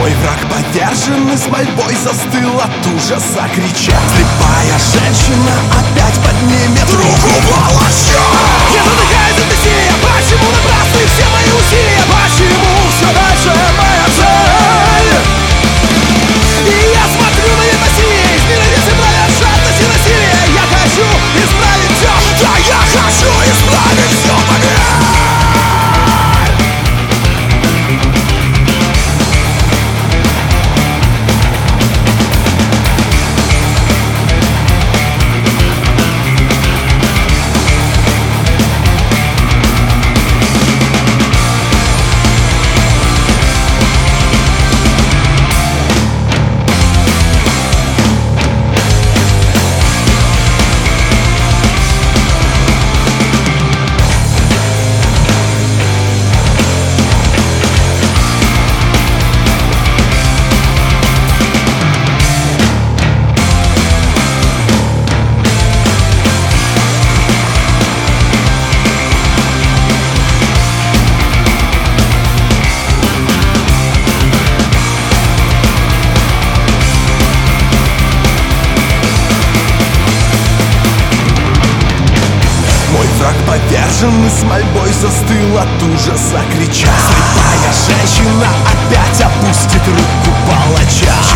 Мой враг повержен и с мольбой застыл от ужаса крича. Слепая женщина опять поднимет руку палача. Я задыхаюсь от бессилия. Почему напрасны все мои усилия? Почему все дальше моя цель? И я смотрю на вид насилия. Из мира весь и правят жадность и насилие. Я хочу исправить все. Да, я хочу исправить все подряд. Повержен и с мольбой застыл от ужаса крича. Слепая женщина опять опустит руку палача.